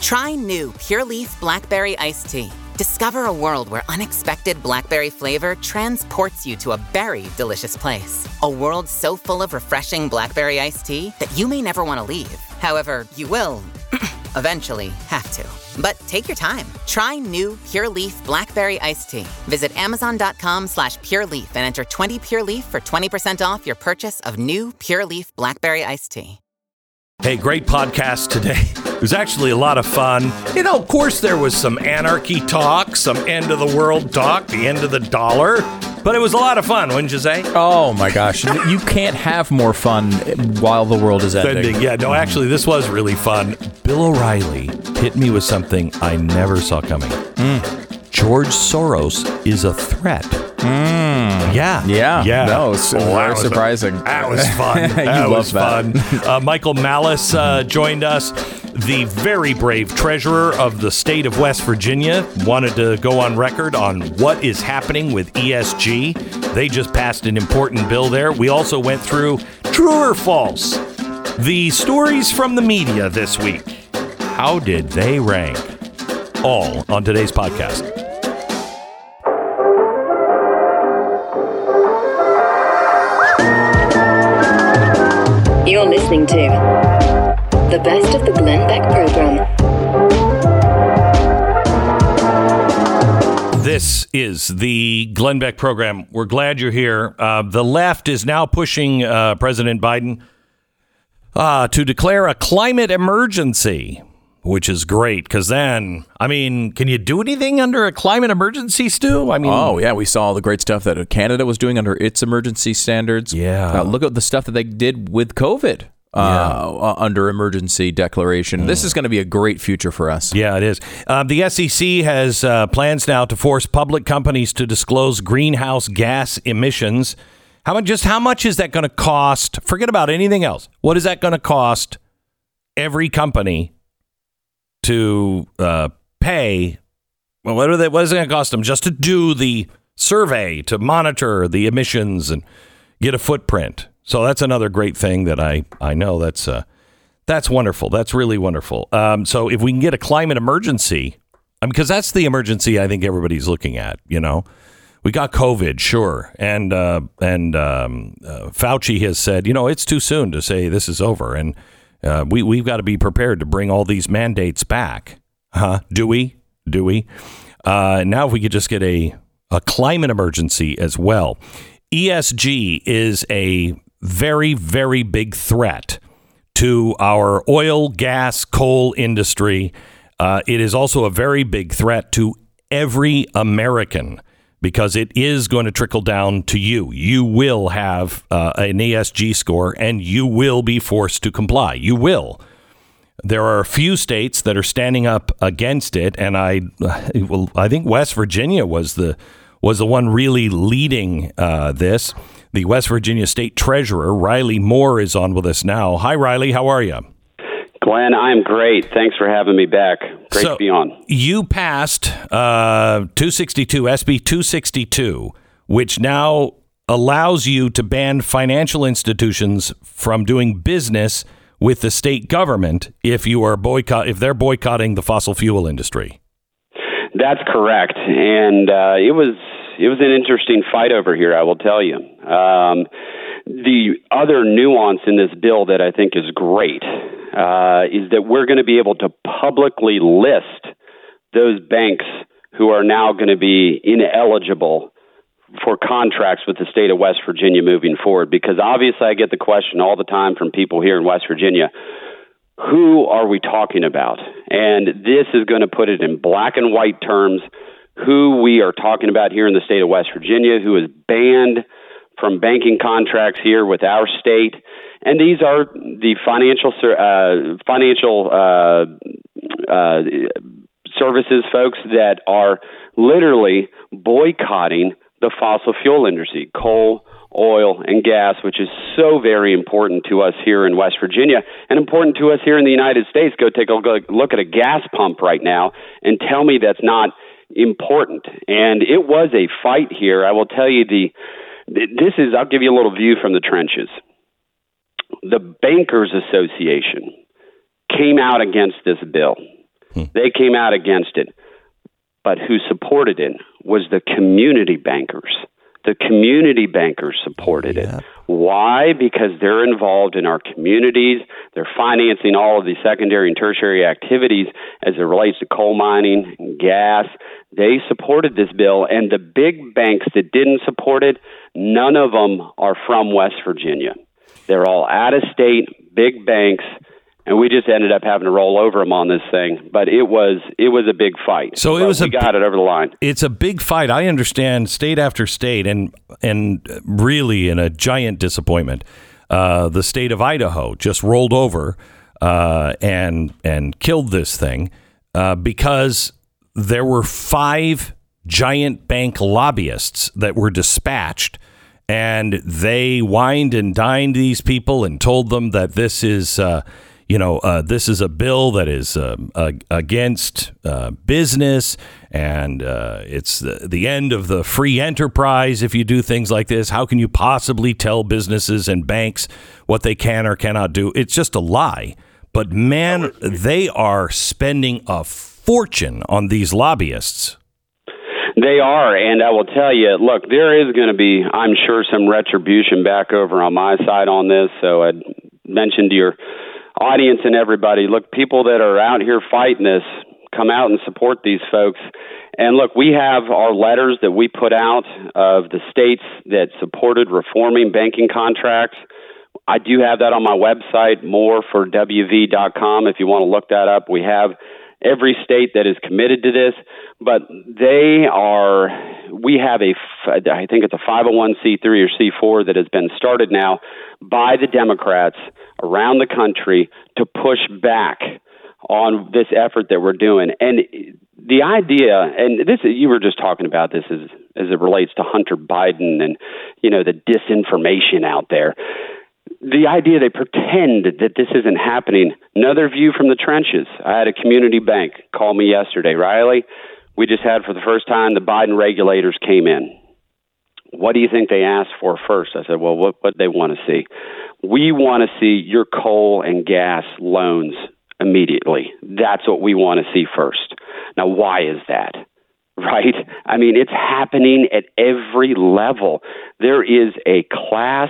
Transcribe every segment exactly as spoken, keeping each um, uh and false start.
Try new Pure Leaf Blackberry Iced Tea. Discover a world where unexpected blackberry flavor transports you to a berry delicious place. A world so full of refreshing blackberry iced tea that you may never want to leave. However, you will eventually have to. But take your time. Try new Pure Leaf Blackberry Iced Tea. Visit amazon.com slash Pure Leaf and enter twenty Pure Leaf for twenty percent off your purchase of new Pure Leaf Blackberry Iced Tea. Hey, great podcast today. It was actually a lot of fun. You know, of course, there was some anarchy talk, some end of the world talk, the end of the dollar. But it was a lot of fun, wouldn't you say? Oh, my gosh. You can't have more fun while the world is ending. Yeah, no, actually, this was really fun. Bill O'Reilly hit me with something I never saw coming. Mm. George Soros is a threat. Mm. Yeah. Yeah. Yeah. No, it's oh, very that surprising. A, that was fun. That you was love that. fun. uh, Michael Malice uh, joined us. The very brave treasurer of the state of West Virginia wanted to go on record on what is happening with E S G. They just passed an important bill there. We also went through true or false, the stories from the media this week. How did they rank? All on today's podcast. You're listening to the best of the Glenn Beck program. This is the Glenn Beck program. We're glad you're here. Uh, the left is now pushing uh, President Biden uh, to declare a climate emergency, which is great because then, I mean, can you do anything under a climate emergency, Stu? I mean, oh, yeah, we saw all the great stuff that Canada was doing under its emergency standards. Yeah. Uh, look at the stuff that they did with COVID. Uh, Yeah. uh, under emergency declaration. Mm. This is going to be a great future for us. Yeah, it is. Uh, the S E C has uh, plans now to force public companies to disclose greenhouse gas emissions. How much? Just how much is that going to cost? Forget about anything else. What is that going to cost every company to uh, pay? Well, what are they? What is it going to cost them just to do the survey, to monitor the emissions and get a footprint? So that's another great thing that I, I know that's uh, that's wonderful. That's really wonderful. Um, so if we can get a climate emergency, I mean, because that's the emergency I think everybody's looking at. You know, we got COVID, sure, and uh, and um, uh, Fauci has said, you know, it's too soon to say this is over, and uh, we we've got to be prepared to bring all these mandates back. Huh? Do we? Do we? Uh, now, if we could just get a a climate emergency as well. E S G is a very, very big threat to our oil, gas, coal industry. Uh, it is also a very big threat to every American because it is going to trickle down to you. You will have uh, an E S G score and you will be forced to comply. You will. There are a few states that are standing up against it, and I, well, I think West Virginia was the was the one really leading uh, this. The West Virginia State Treasurer, Riley Moore, is on with us now. Hi, Riley. How are you? Glenn, I'm great. Thanks for having me back. Great so to be on. You passed uh, two sixty-two, S B two sixty-two, which now allows you to ban financial institutions from doing business with the state government if you are boycott if they're boycotting the fossil fuel industry. That's correct, and uh, it was it was an interesting fight over here, I will tell you. Um, the other nuance in this bill that I think is great uh, is that we're going to be able to publicly list those banks who are now going to be ineligible for contracts with the state of West Virginia moving forward. Because obviously I get the question all the time from people here in West Virginia, who are we talking about? And this is going to put it in black and white terms, who we are talking about here in the state of West Virginia, who is banned from banking contracts here with our state. And these are the financial uh, financial uh, uh, services folks that are literally boycotting the fossil fuel industry, coal, oil, and gas, which is so very important to us here in West Virginia and important to us here in the United States. Go take a look at a gas pump right now and tell me that's not important. And it was a fight here. I will tell you the this is, I'll give you a little view from the trenches. The Bankers Association came out against this bill. Hmm. They came out against it. But who supported it was the community bankers. The community bankers supported yeah. it. Why? Because they're involved in our communities. They're financing all of the secondary and tertiary activities as it relates to coal mining and gas. They supported this bill, and the big banks that didn't support it, none of them are from West Virginia. They're all out-of-state, big banks, and we just ended up having to roll over them on this thing. But it was it was a big fight. So it was we a, got it over the line. It's a big fight. I understand state after state, and and really in a giant disappointment, uh, the state of Idaho just rolled over uh, and and killed this thing uh, because there were five giant bank lobbyists that were dispatched. And they wined and dined these people and told them that this is, uh, you know, uh, this is a bill that is uh, uh, against uh, business, and uh, it's the, the end of the free enterprise if you do things like this. How can you possibly tell businesses and banks what they can or cannot do? It's just a lie. But, man, they are spending a fortune on these lobbyists. They are, and I will tell you, look, there is going to be, I'm sure, some retribution back over on my side on this. So I mentioned to your audience and everybody, look, people that are out here fighting this, come out and support these folks. And look, we have our letters that we put out of the states that supported reforming banking contracts. I do have that on my website, more for w v dot com, if you want to look that up. We have every state that is committed to this, but they are, we have a, I think it's a five oh one c three or c four that has been started now by the Democrats around the country to push back on this effort that we're doing. And the idea, and this, you were just talking about this as, as it relates to Hunter Biden and, you know, the disinformation out there. The idea they pretend that this isn't happening. Another view from the trenches. I had a community bank call me yesterday. Riley, we just had for the first time the Biden regulators came in. What do you think they asked for first? I said, well, what what they want to see? We want to see your coal and gas loans immediately. That's what we want to see first. Now, why is that? Right? I mean, it's happening at every level. There is a class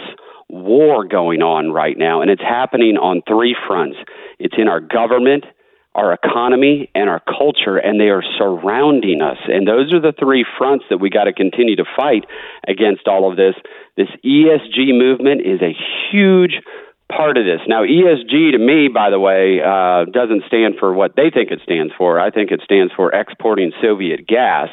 war going on right now, and it's happening on three fronts. It's in our government, our economy, and our culture, and they are surrounding us. And those are the three fronts that we got to continue to fight against all of this. This E S G movement is a huge part of this. Now, E S G to me, by the way, uh, doesn't stand for what they think it stands for. I think it stands for exporting Soviet gas.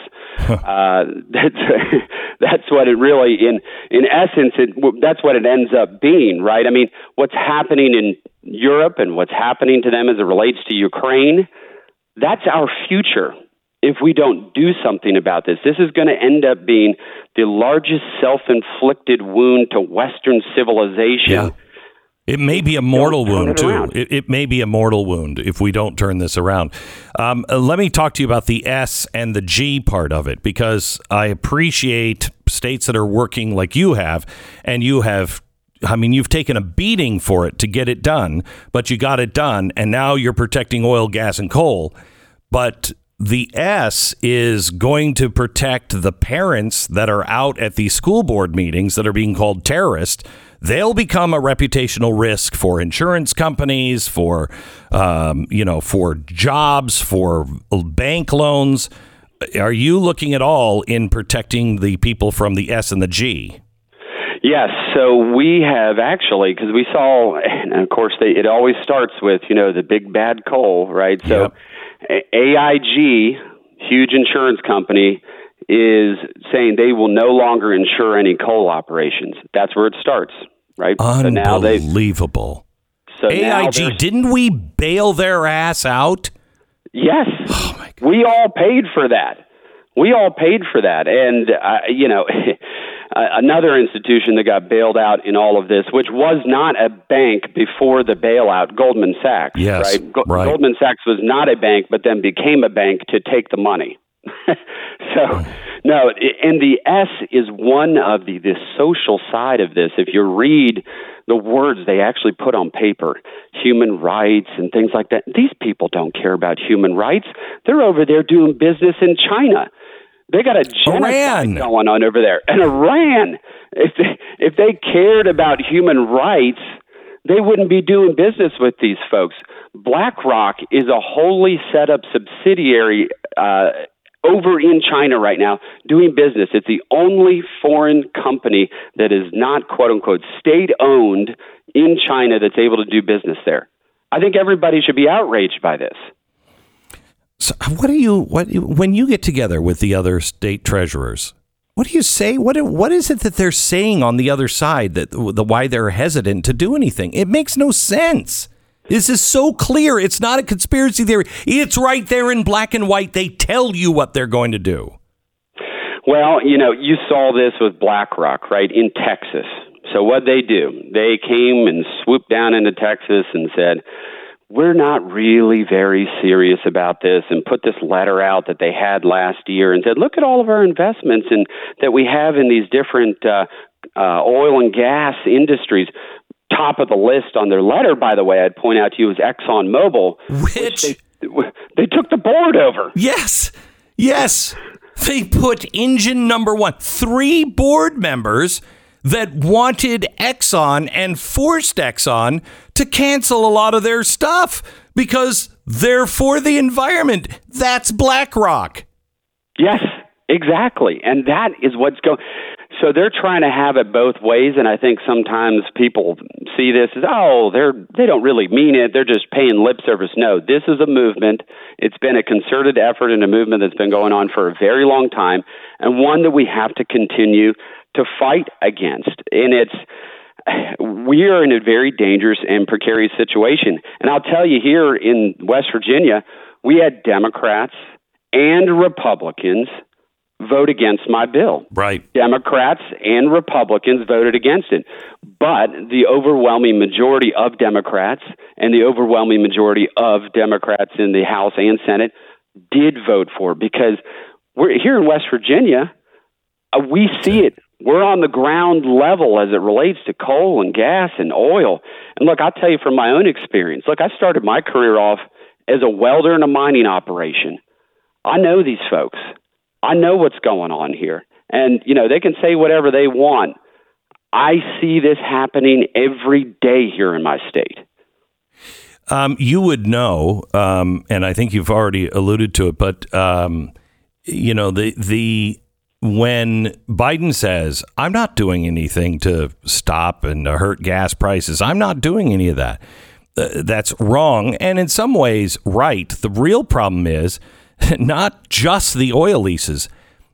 uh, that's that's what it really, in in essence, it, that's what it ends up being, right? I mean, what's happening in Europe and what's happening to them as it relates to Ukraine, that's our future. If we don't do something about this, this is going to end up being the largest self-inflicted wound to Western civilization. Yeah. It may be a mortal wound, too. It, it may be a mortal wound if we don't turn this around. Um, let me talk to you about the S and the G part of it, because I appreciate states that are working like you have, and you have, I mean, you've taken a beating for it to get it done, but you got it done, and now you're protecting oil, gas, and coal. But the S is going to protect the parents that are out at these school board meetings that are being called terrorists. They'll become a reputational risk for insurance companies, for, um, you know, for jobs, for bank loans. Are you looking at all in protecting the people from the S and the G? Yes. So we have actually, because we saw, and of course, they, it always starts with, you know, the big bad coal, right? So yep. A I G, huge insurance company, is saying they will no longer insure any coal operations. That's where it starts, right? Unbelievable. So now A I G, didn't we bail their ass out? Yes. Oh my God. We all paid for that. We all paid for that. And, uh, you know, another institution that got bailed out in all of this, which was not a bank before the bailout, Goldman Sachs. Yes, right? Go- right. Goldman Sachs was not a bank, but then became a bank to take the money. So, no, and the S is one of the, the social side of this. If you read the words they actually put on paper, human rights and things like that. These people don't care about human rights. They're over there doing business in China. They got a genocide Iran. going on over there. And Iran, if they, if they cared about human rights, they wouldn't be doing business with these folks. BlackRock is a wholly set up subsidiary uh, over in China right now doing business. It's the only foreign company that is not, quote unquote, state owned in China that's able to do business there. I think everybody should be outraged by this. So what do you what when you get together with the other state treasurers? What do you say? What what is it that they're saying on the other side that the why they're hesitant to do anything? It makes no sense. This is so clear. It's not a conspiracy theory. It's right there in black and white. They tell you what they're going to do. Well, you know, you saw this with BlackRock, right, in Texas. So what they do, they came and swooped down into Texas and said, we're not really very serious about this, and put this letter out that they had last year and said, look at all of our investments and that we have in these different uh, uh, oil and gas industries. Top of the list on their letter, by the way, I'd point out to you, was ExxonMobil, Which, which they, they took the board over. Yes, yes. They put engine number one. Three board members that wanted Exxon and forced Exxon to cancel a lot of their stuff because they're for the environment. That's BlackRock. Yes, exactly. And that is what's going. So they're trying to have it both ways, and I think sometimes people see this as, oh, they're they don't really mean it. They're just paying lip service. No, this is a movement. It's been a concerted effort and a movement that's been going on for a very long time, and one that we have to continue to fight against. And it's we are in a very dangerous and precarious situation. And I'll tell you, here in West Virginia, we had Democrats and Republicans vote against my bill. Right. Democrats and Republicans voted against it. But the overwhelming majority of Democrats and the overwhelming majority of Democrats in the House and Senate did vote for it, because we're here in West Virginia, uh, we see it. We're on the ground level as it relates to coal and gas and oil. And look, I'll tell you from my own experience. Look, I started my career off as a welder in a mining operation. I know these folks. I know what's going on here. And, you know, they can say whatever they want. I see this happening every day here in my state. Um, you would know, um, and I think you've already alluded to it, but, um, you know, the the when Biden says, I'm not doing anything to stop and to hurt gas prices, I'm not doing any of that. Uh, that's wrong. And in some ways, right. The real problem is not just the oil leases.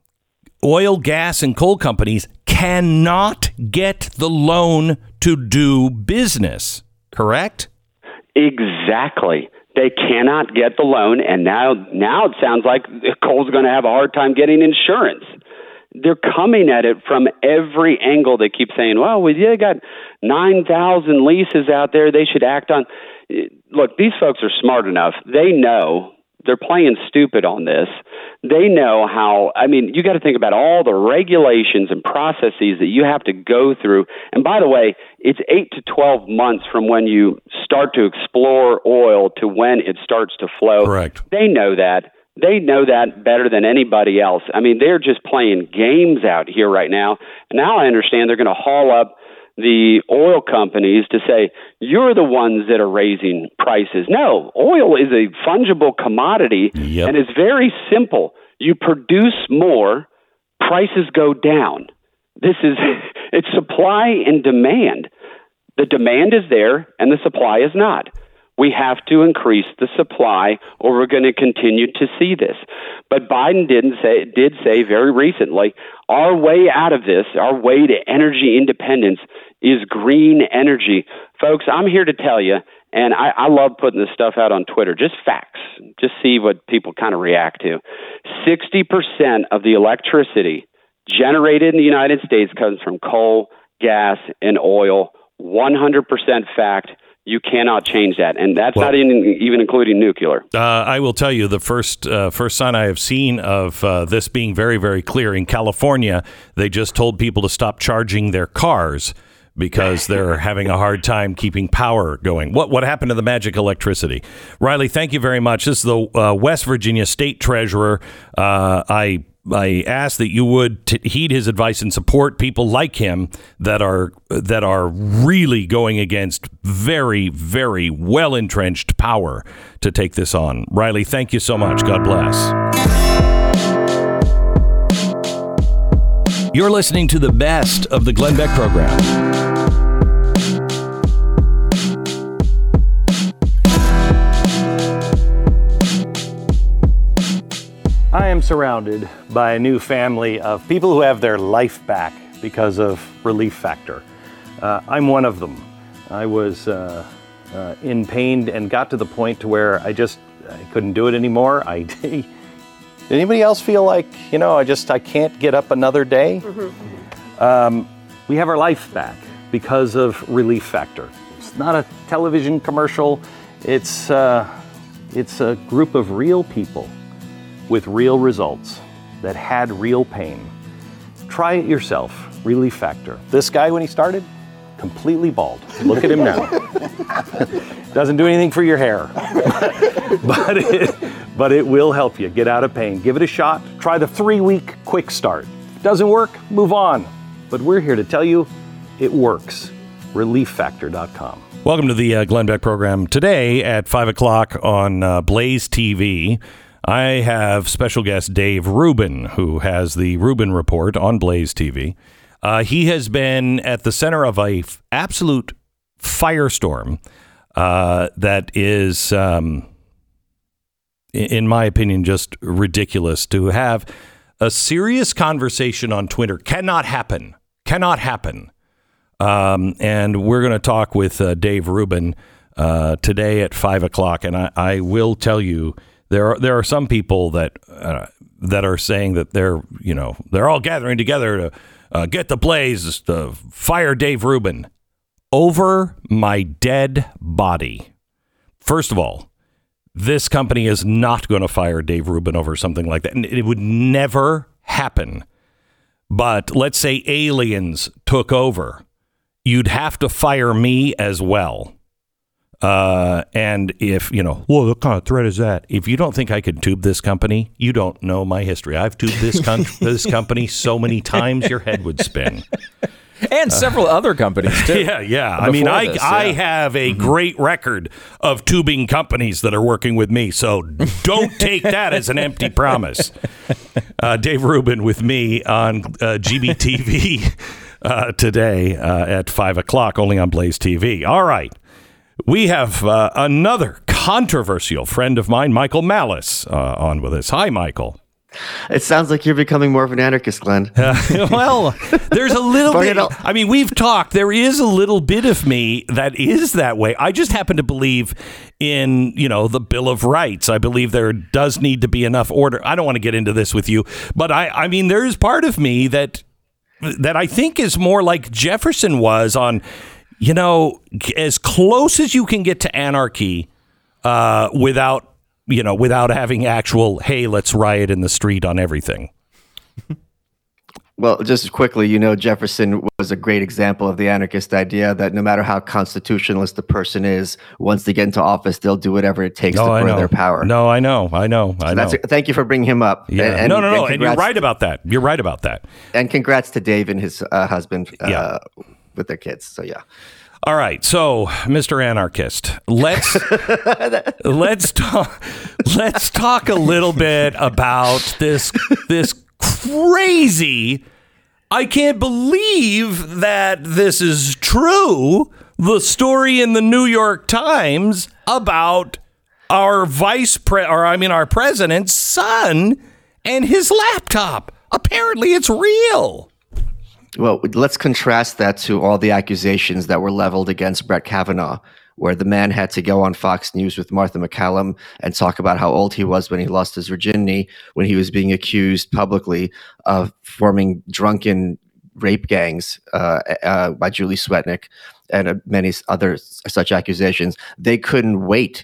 Oil, gas, and coal companies cannot get the loan to do business, correct? Exactly. They cannot get the loan, and now now it sounds like coal's going to have a hard time getting insurance. They're coming at it from every angle. They keep saying, well, we yeah, got nine thousand leases out there they should act on. Look, these folks are smart enough. They know. They're playing stupid on this. They know how, I mean, you got to think about all the regulations and processes that you have to go through. And by the way, it's eight to twelve months from when you start to explore oil to when it starts to flow. Correct. They know that. They know that better than anybody else. I mean, they're just playing games out here right now. And now I understand they're going to haul up the oil companies to say, you're the ones that are raising prices. No, oil is a fungible commodity, yep. and it's very simple. You produce more, prices go down. This is, it's supply and demand. The demand is there, and the supply is not. We have to increase the supply, or we're going to continue to see this. But Biden didn't say did say very recently, our way out of this, our way to energy independence, is green energy. Folks, I'm here to tell you, and I, I love putting this stuff out on Twitter, just facts, just see what people kind of react to. sixty percent of the electricity generated in the United States comes from coal, gas, and oil. one hundred percent fact. You cannot change that, and that's well, not in, even including nuclear. Uh, I will tell you the first uh, first sign I have seen of uh, this being very, very clear in California. They just told people to stop charging their cars because they're having a hard time keeping power going. What what happened to the magic electricity? Riley, thank you very much. This is the uh, West Virginia State Treasurer. Uh, I I ask that you would t- heed his advice and support people like him that are that are really going against very, very well entrenched power to take this on. Riley, thank you so much. God bless. You're listening to the best of the Glenn Beck program. I am surrounded by a new family of people who have their life back because of Relief Factor. Uh, I'm one of them. I was uh, uh, in pain and got to the point to where I just I couldn't do it anymore. I Anybody else feel like, you know, I just, I can't get up another day? Mm-hmm. Um, we have our life back because of Relief Factor. It's not a television commercial. It's, uh, it's a group of real people with real results that had real pain. Try it yourself, Relief Factor. This guy, when he started, completely bald. Look at him now. Doesn't do anything for your hair, but it, but it will help you get out of pain. Give it a shot. Try the three-week quick start. If it doesn't work, move on. But we're here to tell you it works. relief factor dot com. Welcome to the uh, Glenn Beck program. Today at five o'clock on uh, Blaze T V, I have special guest Dave Rubin, who has the Rubin Report on Blaze T V. Uh, he has been at the center of a f- absolute firestorm uh, that is, um, in my opinion, just ridiculous. To have a serious conversation on Twitter cannot happen, cannot happen. Um, and we're going to talk with uh, Dave Rubin uh, today at five o'clock. And I, I will tell you, there are there are some people that uh, that are saying that they're, you know, they're all gathering together to Uh, get the Blaze to fire Dave Rubin over my dead body. First of all, this company is not going to fire Dave Rubin over something like that. And it would never happen. But let's say aliens took over. You'd have to fire me as well. Uh, and if, you know, well, what kind of threat is that? If you don't think I could tube this company, you don't know my history. I've tubed this, con- this company so many times your head would spin. And several uh, other companies, too. Yeah, yeah. I mean, I, this, yeah. I have a mm-hmm. great record of tubing companies that are working with me, so don't take that as an empty promise. Uh, Dave Rubin with me on uh, G B T V uh, today uh, at five o'clock, only on Blaze T V. All right. We have uh, another controversial friend of mine, Michael Malice, uh, on with us. Hi, Michael. It sounds like you're becoming more of an anarchist, Glenn. Uh, well, there's a little bit. I mean, we've talked. There is a little bit of me that is that way. I just happen to believe in, you know, the Bill of Rights. I believe there does need to be enough order. I don't want to get into this with you, but I, I mean, there is part of me that that I think is more like Jefferson was on, you know, as close as you can get to anarchy uh, without, you know, without having actual, hey, let's riot in the street on everything. Well, just quickly, you know, Jefferson was a great example of the anarchist idea that no matter how constitutionalist the person is, once they get into office, they'll do whatever it takes no, to further their power. No, I know. I know. I so know. That's a, thank you for bringing him up. Yeah. And, and, no, no, no. And, and you're right about that. You're right about that. And congrats to Dave and his uh, husband. Uh, yeah. With their kids. So, yeah. All right. So, Mister Anarchist, let's let's talk let's talk a little bit about this this crazy. I can't believe that this is true. The story in the New York Times about our vice pre or I mean our president's son and his laptop. Apparently, it's real. Well, let's contrast that to all the accusations that were leveled against Brett Kavanaugh, where the man had to go on Fox News with Martha McCallum and talk about how old he was when he lost his virginity, when he was being accused publicly of forming drunken rape gangs uh, uh, by Julie Swetnick and uh, many other such accusations. They couldn't wait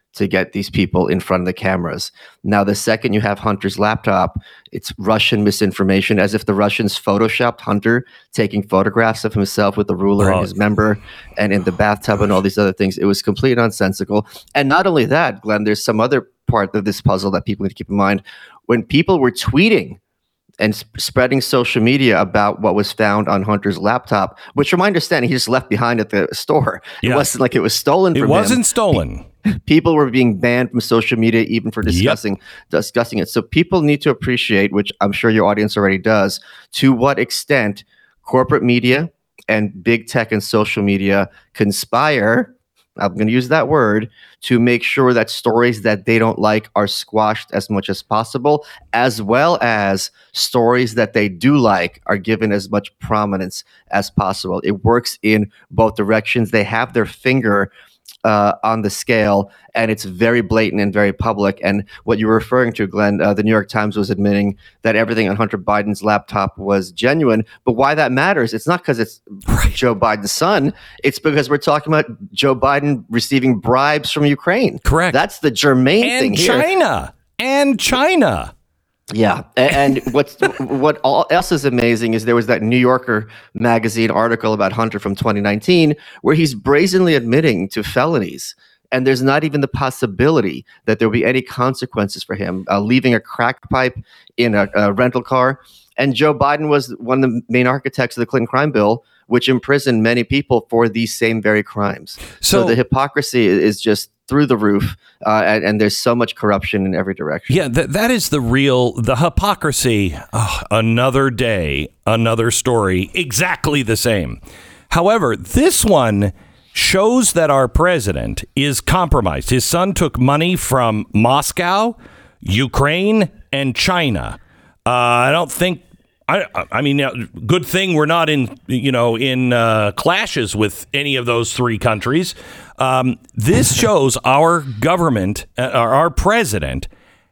to get these people in front of the cameras. Now, the second you have Hunter's laptop, it's Russian misinformation, as if the Russians photoshopped Hunter taking photographs of himself with a ruler Oh. in his member and in the bathtub and all these other things. It was completely nonsensical. And not only that, Glenn, there's some other part of this puzzle that people need to keep in mind. When people were tweeting and sp- spreading social media about what was found on Hunter's laptop, which from my understanding, he just left behind at the store. Yeah. It wasn't like it was stolen It from wasn't him. stolen. People were being banned from social media even for discussing discussing it. So people need to appreciate, which I'm sure your audience already does, to what extent corporate media and big tech and social media conspire, I'm going to use that word, to make sure that stories that they don't like are squashed as much as possible, as well as stories that they do like are given as much prominence as possible. It works in both directions. They have their finger uh, on the scale, and it's very blatant and very public. And what you were referring to, Glenn, uh, the New York Times was admitting that everything on Hunter Biden's laptop was genuine. But why that matters, it's not because it's right. Joe Biden's son. It's because we're talking about Joe Biden receiving bribes from Ukraine. Correct. That's the germane And thing here. China. And China. Yeah, and, and what's what all else is amazing is there was that New Yorker magazine article about Hunter from twenty nineteen where he's brazenly admitting to felonies, and there's not even the possibility that there will be any consequences for him uh, leaving a crack pipe in a, a rental car. And Joe Biden was one of the main architects of the Clinton crime bill, which imprisoned many people for these same very crimes. So, So the hypocrisy is just through the roof, uh, and, and there's so much corruption in every direction. Yeah, that that is the real, the hypocrisy. Oh, another day, another story, exactly the same. However, this one shows that our president is compromised. His son took money from Moscow, Ukraine, and China. Uh, I don't think. I, I mean, good thing we're not in, you know, in uh, clashes with any of those three countries. Um, this shows our government, uh, our president,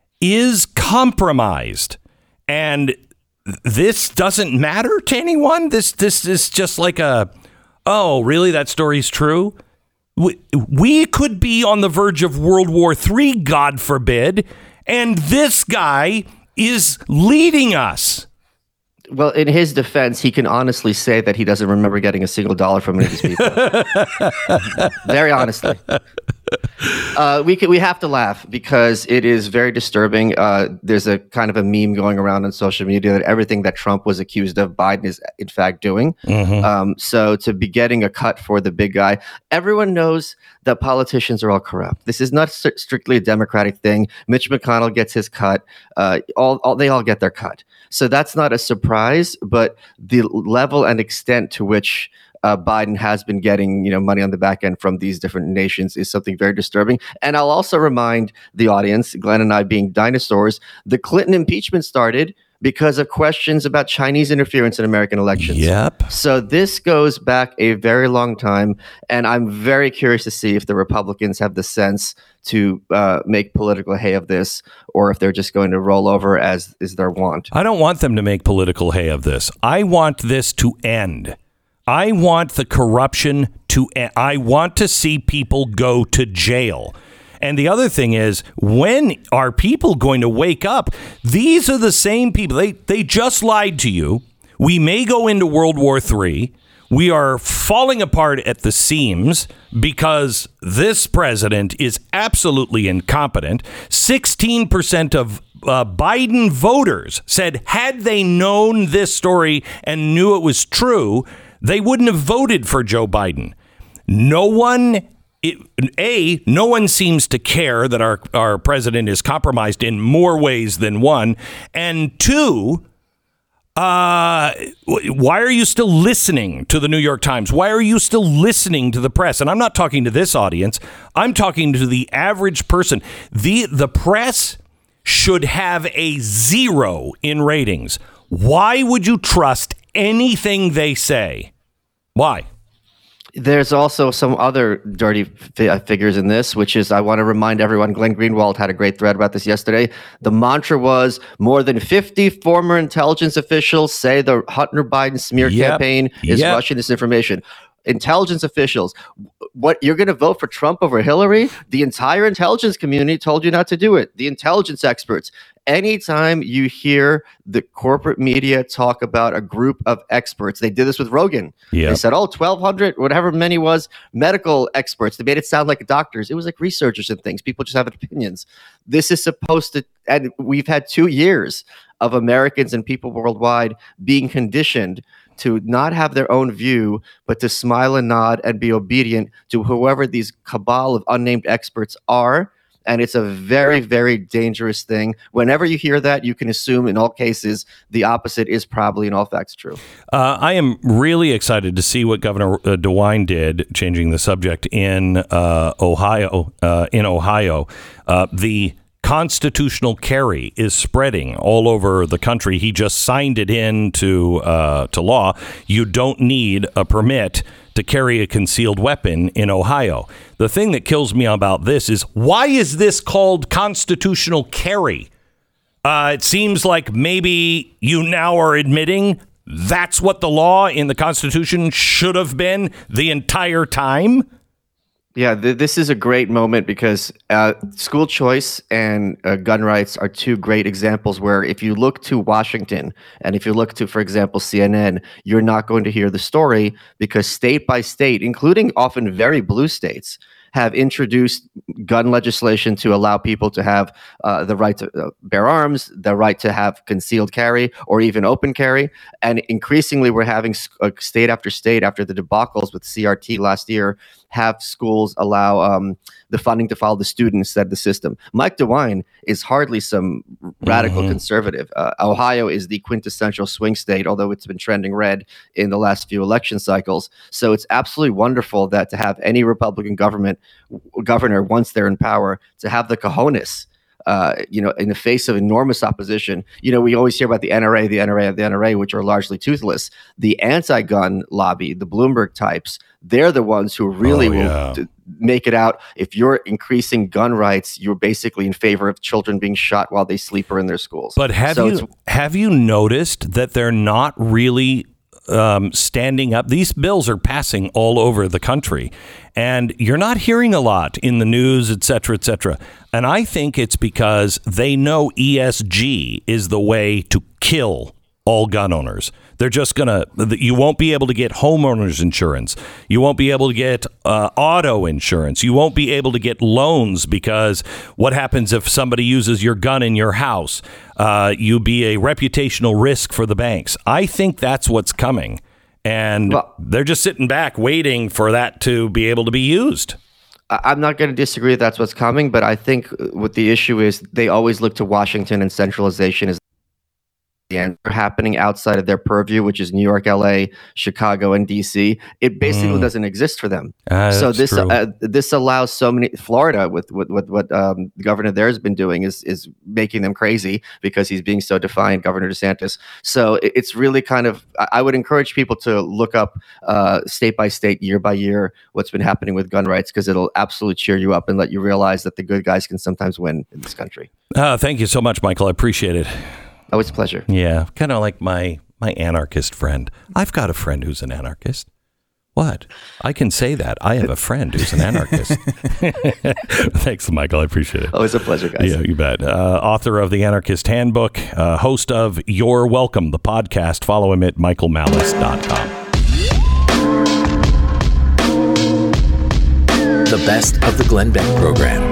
is compromised, and this doesn't matter to anyone. This this is just like a, oh, really? That story's true? We, we could be on the verge of World War Three, God forbid, and this guy is leading us. Well, in his defense, he can honestly say that he doesn't remember getting a single dollar from any of these people. Very honestly. Uh, we can, we have to laugh because it is very disturbing. Uh, there's a kind of a meme going around on social media that everything that Trump was accused of, Biden is in fact doing. Mm-hmm. Um, so to be getting a cut for the big guy, everyone knows that politicians are all corrupt. This is not st- strictly a Democratic thing. Mitch McConnell gets his cut. Uh, all, all they all get their cut. So that's not a surprise, but the level and extent to which uh, Biden has been getting, you know, money on the back end from these different nations is something very disturbing. And I'll also remind the audience, Glenn and I being dinosaurs, the Clinton impeachment started because of questions about Chinese interference in American elections. Yep. So this goes back a very long time, and I'm very curious to see if the Republicans have the sense to uh, make political hay of this, or if they're just going to roll over as is their wont. I don't want them to make political hay of this. I want this to end. I want the corruption to end. I want to see people go to jail. And the other thing is, when are people going to wake up? These are the same people. They they just lied to you. We may go into World War Three. We are falling apart at the seams because this president is absolutely incompetent. sixteen percent of uh, Biden voters said had they known this story and knew it was true, they wouldn't have voted for Joe Biden. No one... It, A, no one seems to care that our, our president is compromised in more ways than one. And two, uh, why are you still listening to the New York Times? Why are you still listening to the press? And I'm not talking to this audience. I'm talking to the average person. The, the press should have a zero in ratings. Why would you trust anything they say? Why? There's also some other dirty fi- figures in this, which is, I want to remind everyone, Glenn Greenwald had a great thread about this yesterday. The mantra was more than fifty former intelligence officials say the Hunter Biden smear Yep. campaign is Yep. Russian disinformation. intelligence officials. What, you're going to vote for Trump over Hillary? The entire intelligence community told you not to do it. The intelligence experts. Anytime you hear the corporate media talk about a group of experts, they did this with Rogan. Yep. They said, oh, twelve hundred, whatever many was, medical experts. They made it sound like doctors. It was like researchers and things. People just have opinions. This is supposed to, and we've had two years of Americans and people worldwide being conditioned to not have their own view, but to smile and nod and be obedient to whoever these cabal of unnamed experts are. And it's a very, very dangerous thing. Whenever you hear that, you can assume in all cases the opposite is probably in all facts true. Uh, I am really excited to see what Governor uh, DeWine did, changing the subject in uh, Ohio. Uh, in Ohio, uh, the constitutional carry is spreading all over the country. He just signed it into uh, to law. You don't need a permit to carry a concealed weapon in Ohio. The thing that kills me about this is, why is this called constitutional carry? Uh, it seems like maybe you now are admitting that's what the law in the Constitution should have been the entire time. Yeah, th- this is a great moment because uh, school choice and uh, gun rights are two great examples where if you look to Washington and if you look to, for example, C N N, you're not going to hear the story because state by state, including often very blue states, have introduced gun legislation to allow people to have uh, the right to uh, bear arms, the right to have concealed carry or even open carry. And increasingly, we're having uh, state after state after the debacles with C R T last year have schools allow um, the funding to follow the students instead of the system. Mike DeWine is hardly some radical mm-hmm. conservative. Uh, Ohio is the quintessential swing state, although it's been trending red in the last few election cycles. So it's absolutely wonderful that to have any Republican government governor, once they're in power, to have the cojones, uh, you know, in the face of enormous opposition. You know, we always hear about the N R A, the N R A, the N R A, which are largely toothless. The anti-gun lobby, the Bloomberg types, they're the ones who really oh, yeah. will make it out. If you're increasing gun rights, you're basically in favor of children being shot while they sleep or in their schools. But have so you have you noticed that they're not really um, standing up? These bills are passing all over the country, and you're not hearing a lot in the news, et cetera, et cetera. And I think it's because they know E S G is the way to kill all gun owners. They're just going to, you won't be able to get homeowners insurance. You won't be able to get uh, auto insurance. You won't be able to get loans because what happens if somebody uses your gun in your house? Uh, you'll be a reputational risk for the banks. I think that's what's coming. And well, they're just sitting back waiting for that to be able to be used. I'm not going to disagree that that's what's coming, but I think what the issue is, they always look to Washington and centralization as and happening outside of their purview, which is New York, L A, Chicago, and D C. It basically mm. doesn't exist for them. Uh, so this uh, this allows so many. Florida, with with, with what um, the governor there has been doing, is is making them crazy because he's being so defiant, Governor DeSantis. So it, it's really kind of. I would encourage people to look up uh, state by state, year by year, what's been happening with gun rights, because it'll absolutely cheer you up and let you realize that the good guys can sometimes win in this country. Uh, thank you so much, Michael. I appreciate it. Oh, it's a pleasure. Yeah, kind of like my my anarchist friend. I've got a friend who's an anarchist. What? I can say that. I have a friend who's an anarchist. Thanks, Michael. I appreciate it. Oh, it's a pleasure, guys. Yeah, you bet. Uh, author of The Anarchist Handbook, uh, host of You're Welcome, the podcast. Follow him at michael malice dot com. The best of the Glenn Beck program.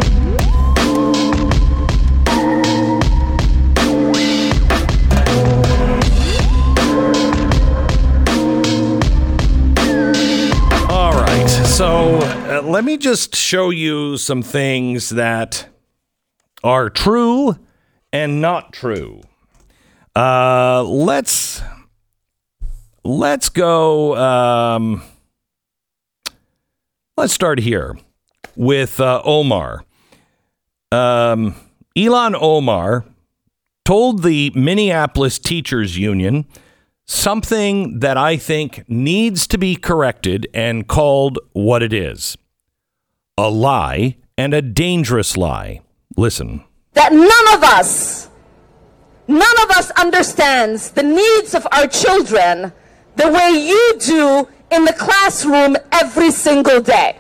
So uh, let me just show you some things that are true and not true. Uh, let's let's go. Um, let's start here with uh, Omar. Um, Ilhan Omar told the Minneapolis Teachers Union something that I think needs to be corrected and called what it is. A lie, and a dangerous lie. Listen. That none of us, none of us understands the needs of our children the way you do in the classroom every single day.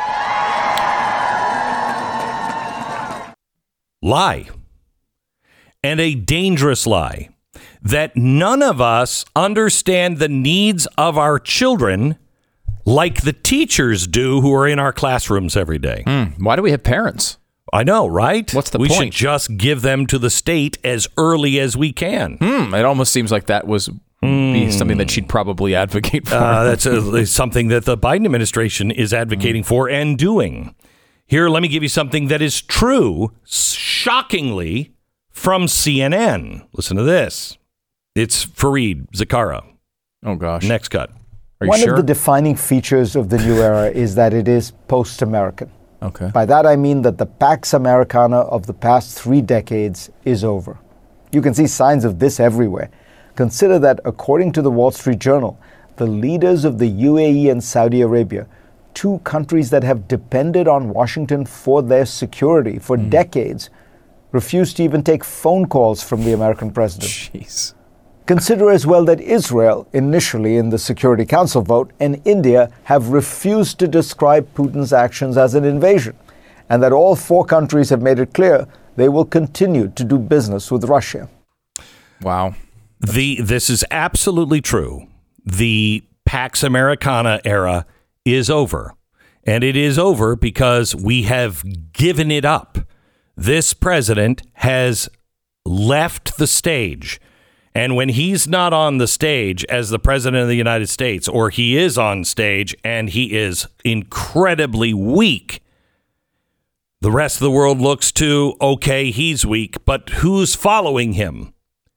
Lie. And a dangerous lie. That none of us understand the needs of our children like the teachers do who are in our classrooms every day. Mm, why do we have parents? I know, right? What's the we point? We should just give them to the state as early as we can. Mm, it almost seems like that was mm. be something that she'd probably advocate for. Uh, that's a, something that the Biden administration is advocating mm. for and doing. Here, let me give you something that is true, shockingly, from C N N. Listen to this. It's Fareed Zakaria. Oh, gosh. Next cut. Are you One sure? of the defining features of the new era is that it is post-American. Okay. By that I mean that the Pax Americana of the past three decades is over. You can see signs of this everywhere. Consider that, according to the Wall Street Journal, the leaders of the U A E and Saudi Arabia, two countries that have depended on Washington for their security for mm. decades, refused to even take phone calls from the American president. Jeez. Consider as well that Israel, initially in the Security Council vote, and India have refused to describe Putin's actions as an invasion, and that all four countries have made it clear they will continue to do business with Russia. Wow. The this is absolutely true. The Pax Americana era is over, and it is over because we have given it up. This president has left the stage. And when he's not on the stage as the president of the United States, or he is on stage and he is incredibly weak, the rest of the world looks to, okay, he's weak, but who's following him?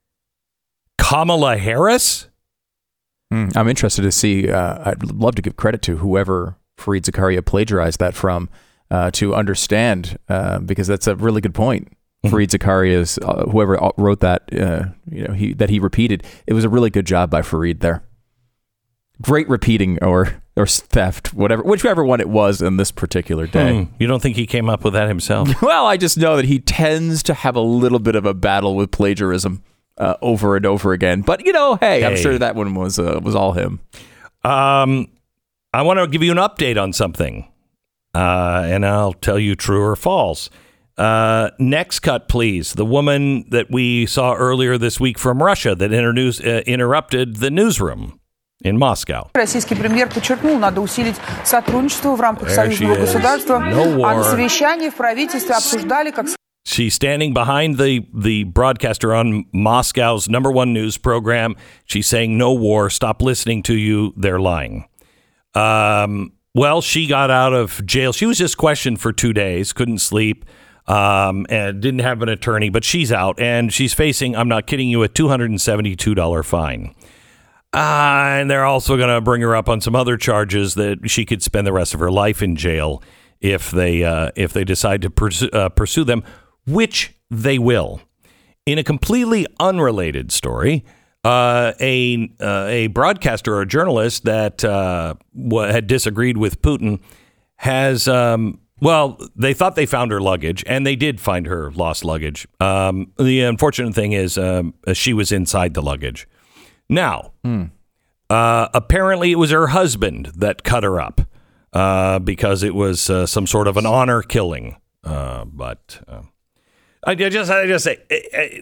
Kamala Harris? Mm, I'm interested to see. Uh, I'd love to give credit to whoever Fareed Zakaria plagiarized that from uh, to understand, uh, because that's a really good point. Fareed Zakaria's, uh, whoever wrote that, uh, you know, he that he repeated. It was a really good job by Fareed there. Great repeating or or theft, whatever, whichever one it was in this particular day. Hmm. You don't think he came up with that himself? Well, I just know that he tends to have a little bit of a battle with plagiarism uh, over and over again. But you know, hey, hey. I'm sure that one was uh, was all him. Um, I want to give you an update on something, uh, and I'll tell you true or false. Uh, next cut, please. The woman that we saw earlier this week from Russia that introduced, uh, interrupted the newsroom in Moscow. Российский премьер подчеркнул, надо усилить сотрудничество в рамках союзного государства. No а на совещании в правительстве обсуждали, как... She's standing behind the, the broadcaster on Moscow's number one news program. She's saying, no war, stop listening to you, they're lying. Um, well, she got out of jail. She was just questioned for two days, couldn't sleep. Um, and didn't have an attorney, but she's out and she's facing, I'm not kidding you, a two hundred seventy-two dollars fine. Uh, and they're also going to bring her up on some other charges that she could spend the rest of her life in jail if they uh, if they decide to pursue, uh, pursue them, which they will. In a completely unrelated story, uh, a uh, a broadcaster or a journalist that uh, had disagreed with Putin has... Um, Well, they thought they found her luggage, and they did find her lost luggage. Um, the unfortunate thing is um, she was inside the luggage. Now, mm. uh, apparently it was her husband that cut her up uh, because it was uh, some sort of an honor killing. Uh, but uh, I just, I just say, I,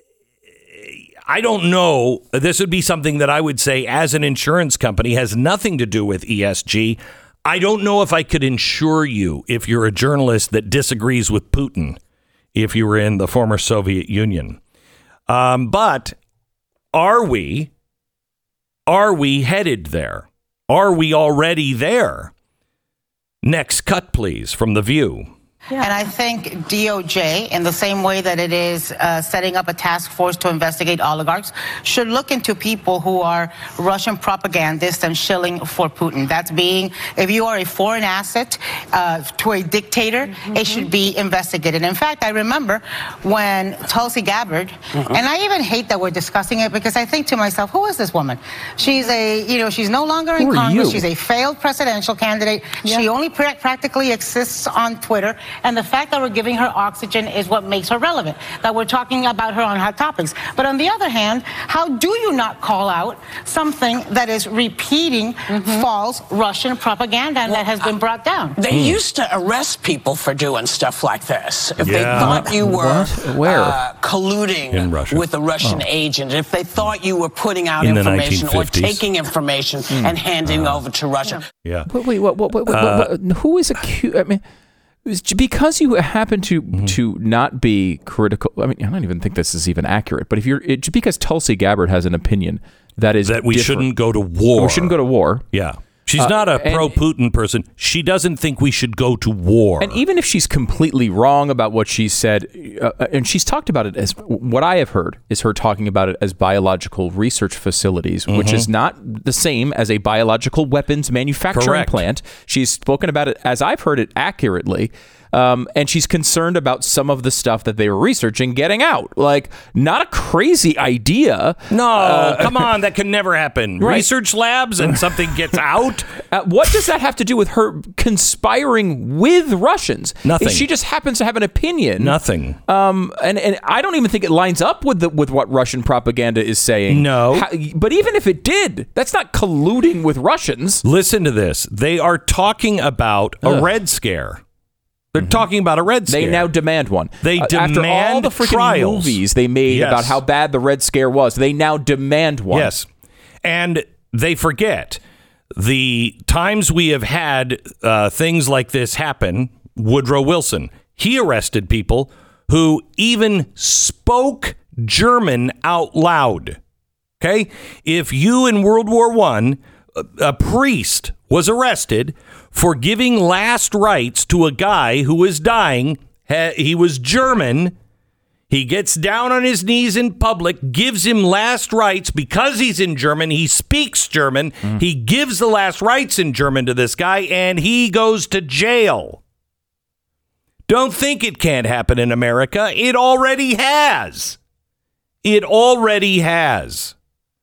I don't know. This would be something that I would say, as an insurance company, has nothing to do with E S G. I don't know if I could insure you if you're a journalist that disagrees with Putin, if you were in the former Soviet Union. Um, but are we, are we headed there? Are we already there? Next cut, please, from The View. Yeah. And I think D O J, in the same way that it is uh, setting up a task force to investigate oligarchs, should look into people who are Russian propagandists and shilling for Putin. That's being, if you are a foreign asset uh, to a dictator, mm-hmm. it should be investigated. In fact, I remember when Tulsi Gabbard, mm-hmm. and I even hate that we're discussing it because I think to myself, who is this woman? She's a, you know, she's no longer in Congress. You? She's a failed presidential candidate. Yeah. She only pra- practically exists on Twitter. And the fact that we're giving her oxygen is what makes her relevant, that we're talking about her on hot topics. But on the other hand, how do you not call out something that is repeating mm-hmm. false Russian propaganda and well, that has been brought down? They mm. used to arrest people for doing stuff like this. If yeah. they thought you were Where? Uh, colluding with a Russian oh. agent, if they thought you were putting out In information or taking information mm. and handing uh, over to Russia. Yeah. Wait, wait, what, what, what, what, uh, what, who is accused? I mean, because you happen to mm-hmm. to not be critical. I mean, I don't even think this is even accurate. But if you're it, just because Tulsi Gabbard has an opinion that is that we different, shouldn't go to war, we shouldn't go to war. Yeah. She's Uh, not a and- pro-Putin person. She doesn't think we should go to war. And even if she's completely wrong about what she said, uh, and she's talked about it as, what I have heard is her talking about it as biological research facilities, which Mhm. is not the same as a biological weapons manufacturing Correct. plant. She's spoken about it, as I've heard it, accurately. Um, and she's concerned about some of the stuff that they were researching getting out. Like, not a crazy idea. No, Uh, come on. That can never happen. Right. Research labs and something gets out. Uh, what does that have to do with her conspiring with Russians? Nothing. She just happens to have an opinion. Nothing. Um, and, and I don't even think it lines up with the, with what Russian propaganda is saying. No. How, but even if it did, that's not colluding with Russians. Listen to this. They are talking about a Ugh. Red Scare. They're talking about a Red Scare. They now demand one. They Uh, demand after all the freaking trials. movies they made Yes. about how bad the Red Scare was. They now demand one. Yes. And they forget the times we have had uh, things like this happen. Woodrow Wilson, he arrested people who even spoke German out loud. Okay? If you in World War One, a, a priest was arrested for giving last rites to a guy who was dying. He was German. He gets down on his knees in public, gives him last rites because he's in German. He speaks German. Mm. He gives the last rites in German to this guy, and he goes to jail. Don't think it can't happen in America. It already has. It already has.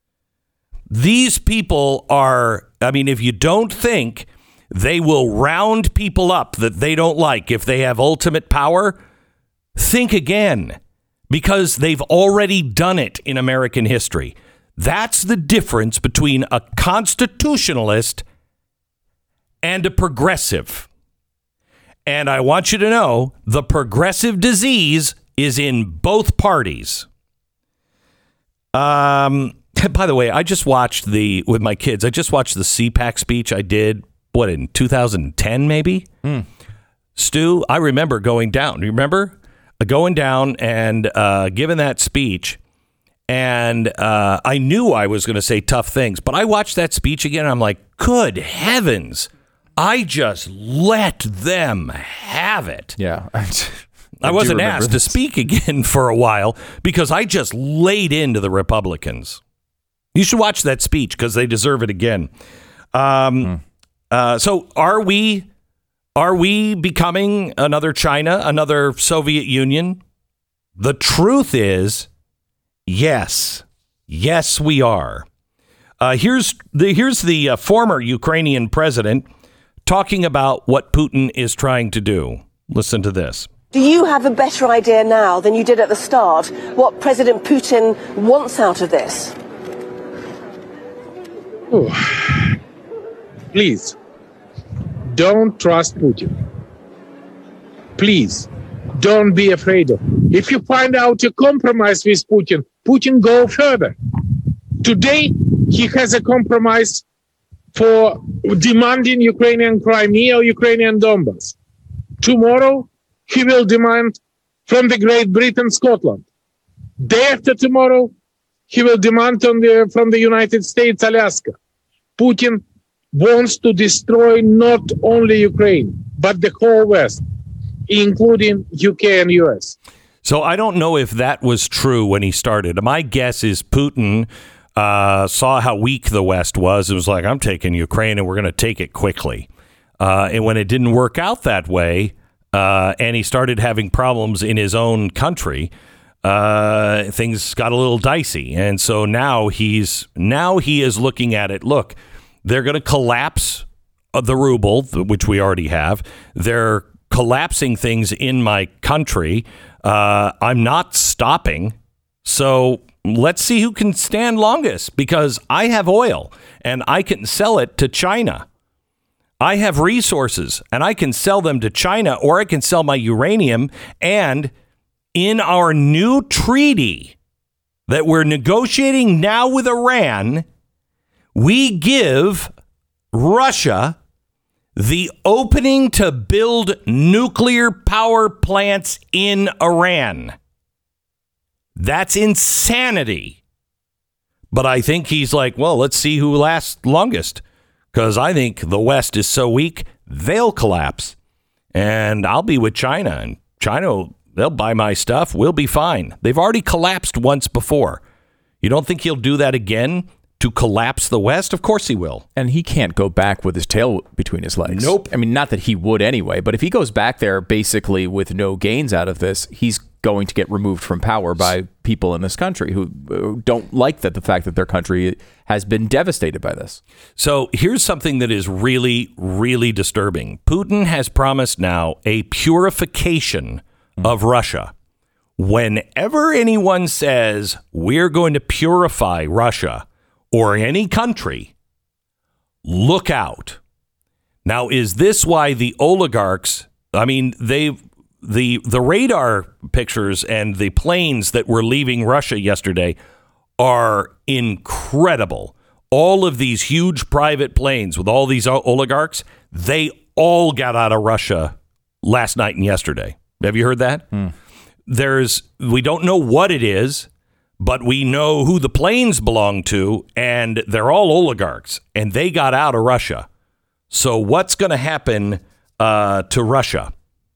These people are, I mean, if you don't think they will round people up that they don't like if they have ultimate power, think again, because they've already done it in American history. That's the difference between a constitutionalist and a progressive. And I want you to know the progressive disease is in both parties. Um, by the way, I just watched the, with my kids, I just watched the C PAC speech I did, what, in two thousand ten maybe? Mm. Stu, I remember going down. Do you remember? Going down and uh, giving that speech. And uh, I knew I was going to say tough things. But I watched that speech again and I'm like, good heavens. I just let them have it. Yeah. I, I wasn't asked this. to speak again for a while because I just laid into the Republicans. You should watch that speech because they deserve it again. Um, mm. uh, so are we are we becoming another China, another Soviet Union? The truth is, yes. Yes, we are. Uh, here's the here's the uh, former Ukrainian president talking about what Putin is trying to do. Listen to this. Do you have a better idea now than you did at the start what President Putin wants out of this? Please, don't trust Putin. Please, don't be afraid of him. If you find out a compromise with Putin, Putin go further. Today, he has a compromise for demanding Ukrainian Crimea or Ukrainian Donbass. Tomorrow, he will demand from the Great Britain, Scotland. Day after tomorrow, he will demand on the, from the United States, Alaska. Putin wants to destroy not only Ukraine, but the whole West, including U K and U S. So I don't know if that was true when he started. My guess is Putin uh, saw how weak the West was. It was like, I'm taking Ukraine and we're going to take it quickly. Uh, and when it didn't work out that way, uh, and he started having problems in his own country, uh, things got a little dicey. And so now he's now he is looking at it. Look, they're going to collapse the ruble, which we already have. They're collapsing things in my country. Uh, I'm not stopping. So let's see who can stand longest, because I have oil and I can sell it to China. I have resources and I can sell them to China, or I can sell my uranium. And in our new treaty that we're negotiating now with Iran, we give Russia the opening to build nuclear power plants in Iran. That's insanity. But I think he's like, well, let's see who lasts longest, because I think the West is so weak, they'll collapse. And I'll be with China, and China, they'll buy my stuff. We'll be fine. They've already collapsed once before. You don't think he'll do that again to collapse the West? Of course he will. And he can't go back with his tail between his legs. Nope. I mean, not that he would anyway, but if he goes back there basically with no gains out of this, he's going to get removed from power by people in this country who don't like that the fact that their country has been devastated by this. So here's something that is really, really disturbing. Putin has promised now a purification mm. of Russia. Whenever anyone says we're going to purify Russia or any country, look out. Now, is this why the oligarchs, I mean, they've The the radar pictures and the planes that were leaving Russia yesterday are incredible. All of these huge private planes with all these oligarchs, they all got out of Russia last night and yesterday. Have you heard that? Mm. There's we don't know what it is, but we know who the planes belong to, and they're all oligarchs, and they got out of Russia. So what's going to happen uh, to Russia?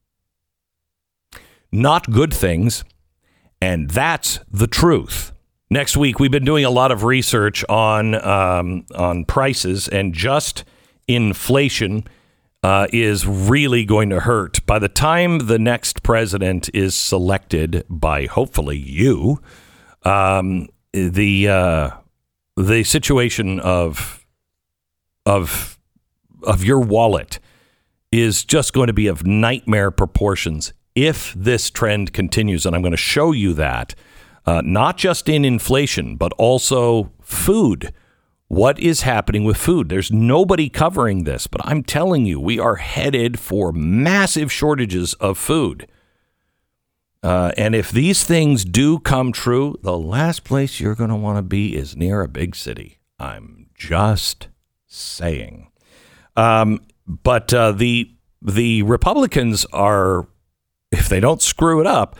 Not good things, and that's the truth. Next week, we've been doing a lot of research on um, on prices, and just inflation uh, is really going to hurt. By the time the next president is selected by, hopefully, you, um, the uh, the situation of of of your wallet is just going to be of nightmare proportions if this trend continues. And I'm going to show you that, uh, not just in inflation, but also food. What is happening with food? There's nobody covering this, but I'm telling you, we are headed for massive shortages of food. Uh, and if these things do come true, the last place you're going to want to be is near a big city. I'm just saying. Um, but uh, the the Republicans are, if they don't screw it up,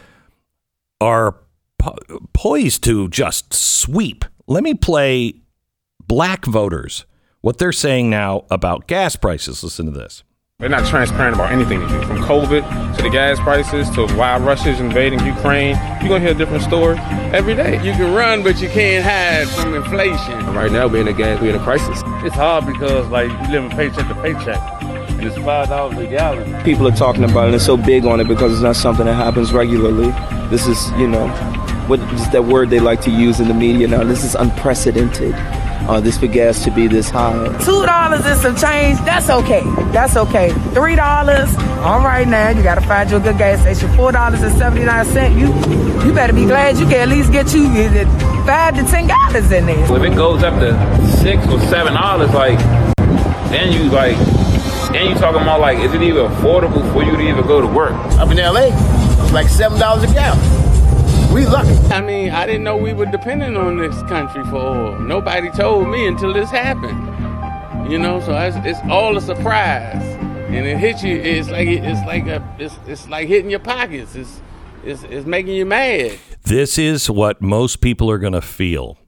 are po- poised to just sweep. Let me play black voters, what they're saying now about gas prices. Listen to this. They're not transparent about anything they do, from COVID to the gas prices to why Russia's invading Ukraine. You're going to hear a different story every day. You can run, but you can't hide from inflation. Right now, we're in a gas, we're in a crisis. It's hard because, like, you live in paycheck to paycheck. And it's five dollars a gallon. People are talking about it and they're so big on it because it's not something that happens regularly. This is, you know, what is that word they like to use in the media now? This is unprecedented. Uh, this for gas to be this high. Two dollars and some change, that's okay. That's okay. Three dollars, all right now, you gotta find you a good gas station. Four dollars and seventy-nine cents, you you better be glad you can at least get you five to ten gallons in there. If it goes up to six or seven dollars, like, then you like, then you talking about like, is it even affordable for you to even go to work? Up in L A, it's like seven dollars a gallon. We lucky. I mean, I didn't know we were dependent on this country for oil. Nobody told me until this happened. You know, so it's, it's all a surprise, and it hits you. It's like it's like a it's it's like hitting your pockets. It's it's it's making you mad. This is what most people are going to feel,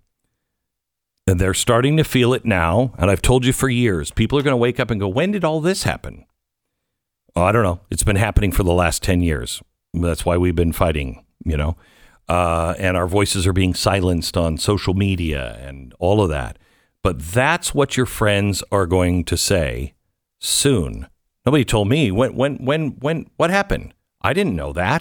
and they're starting to feel it now. And I've told you for years, people are going to wake up and go, "When did all this happen?" Oh, I don't know. It's been happening for the last ten years. That's why we've been fighting. You know. Uh, and our voices are being silenced on social media and all of that. But that's what your friends are going to say soon. Nobody told me. When, when, when, when, what happened? I didn't know that.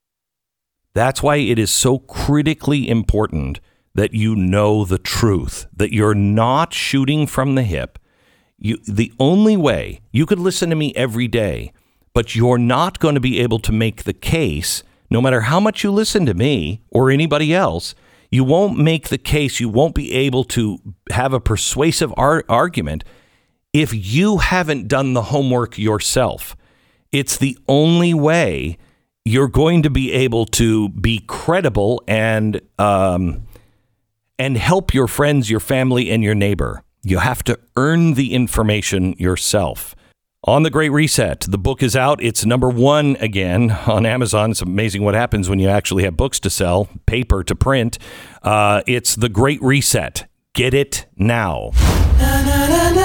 That's why it is so critically important that you know the truth, that you're not shooting from the hip. You, the only way, you could listen to me every day, but you're not going to be able to make the case, no matter how much you listen to me or anybody else. You won't make the case. You won't be able to have a persuasive ar- argument if you haven't done the homework yourself. It's the only way you're going to be able to be credible and um, and help your friends, your family, and your neighbor. You have to earn the information yourself. On The Great Reset, the book is out. It's number one again on Amazon. It's amazing what happens when you actually have books to sell, paper to print. Uh, it's The Great Reset. Get it now. Na, na, na, na.